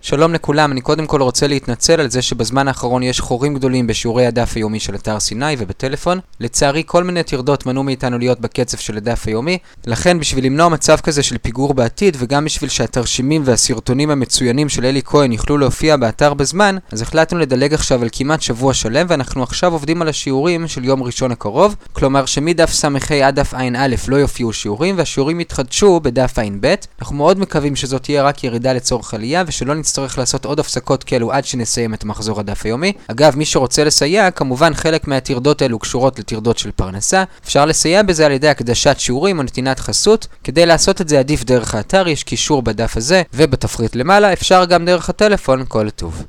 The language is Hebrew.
שלום לכולם, אני קודם כל רוצה להתנצל על זה שבזמן האחרון יש חורים גדולים בשיעורי הדף היומי של אתר סיני ובטלפון. לצערי כל מיני טרדות מנעו מאיתנו להיות בקצב של הדף היומי, לכן בשביל למנוע מצב כזה של פיגור בעתיד וגם בשביל שהתרשימים והסרטונים המצוינים של אלי כהן יוכלו להופיע באתר בזמן, אז החלטנו לדלג עכשיו על כמעט שבוע שלם, ואנחנו עכשיו עובדים על השיעורים של יום ראשון הקרוב, כלומר שמדף ס"ה עד דף ע"א לא יופיעו שיעורים והשיעורים יתחדשו בדף ע"ב. אנחנו מאוד מקווים שזאת תהיה רק ירידה לצורך עלייה ושלא נצטרך לעשות עוד הפסקות כאלו עד שנסיים את מחזור הדף היומי. אגב, מי שרוצה לסייע, כמובן חלק מהטרדות האלו קשורות לטרדות של פרנסה. אפשר לסייע בזה על ידי הקדשת שיעורים או נתינת חסות. כדי לעשות את זה עדיף דרך האתר, יש קישור בדף הזה ובתפריט למעלה, אפשר גם דרך הטלפון, כל טוב.